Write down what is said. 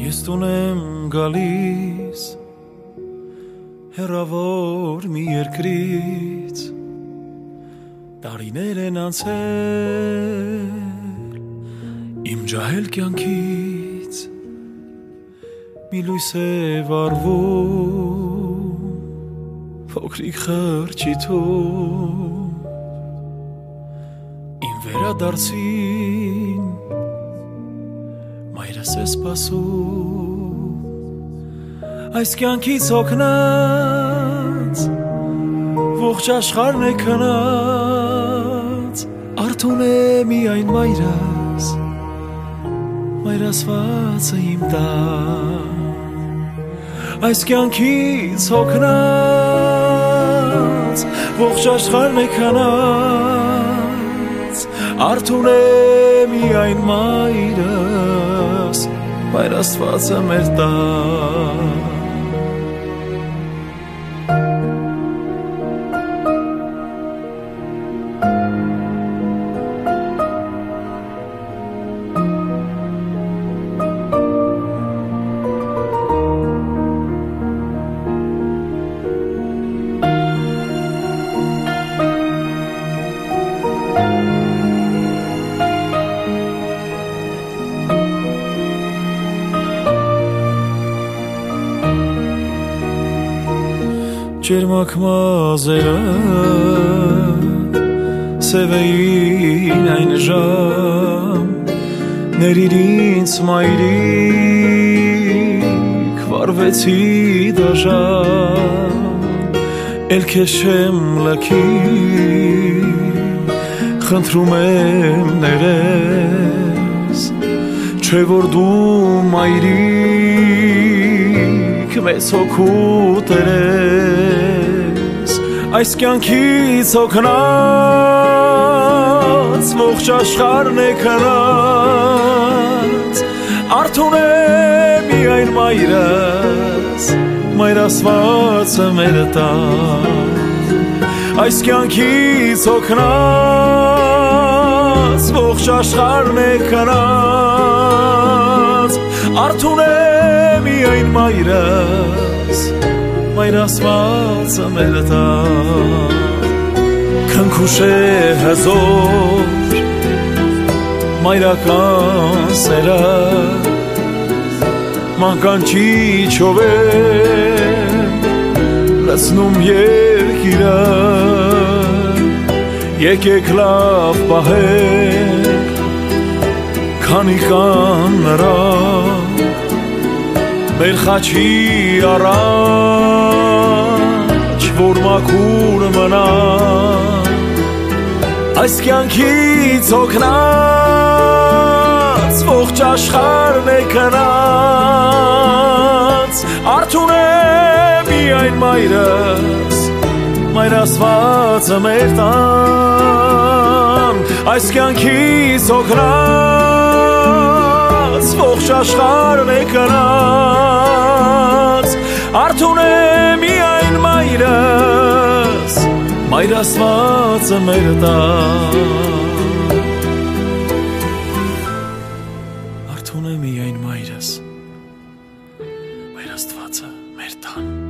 Ես տուն եմ գալիս հեռավոր մի երկրից Տարիներ են անցել իմ ջահել կյանքից Մի լույս է վառվում փոքրիկ խրճիթում Իմ վերադարձին Մայրս է սպասում Այս կյանքից հոգնած Ողջ աշխարհն է քնած Արթուն է միայն մայրս Մայր ասվածը իմ տան Այս կյանքից հոգնած Ողջ աշխարհն է քնած Արթուն է միայն մայրս Մայր աստվածը մեր տան Ջերմակ մազերը սևեին այն ժամ Ներիր ինձ մայրիկ վարվեցի դաժան Էլ քեզ չեմ լքի խնդրում եմ ներես Չէ որ դու մայրիկ մեծ հոգու տերես Այս կյանքից հոգնած ողջ աշխարհն է քնած Արթուն է միայն մայրս Մայր ասվածը մեր տան Այս կյանքից հոգնած ողջ աշխարհն է քնած Արթուն է միայն մայրս Մայր ասվածը մեր տան Քնքուշ է հզոր Մայրական սերը Մանկանչիչով է լցնում երկիրը Եկեք լավ պահեք Քանի կան նրանք Մեր խաչի առաջ որ մաքուր մնա Այս կյանքից հոգնած ողջ աշխարհն է քնած Արթուն է միայն մայրս Մայր ասվածը մեր տան Այս կյանքից հոգնած ողջ աշխարհն է քնած Արթուն է միայն մայրս Մայր ասվածը մեր տան Արթուն է միայն մայրս Մայր աստվածը մեր տան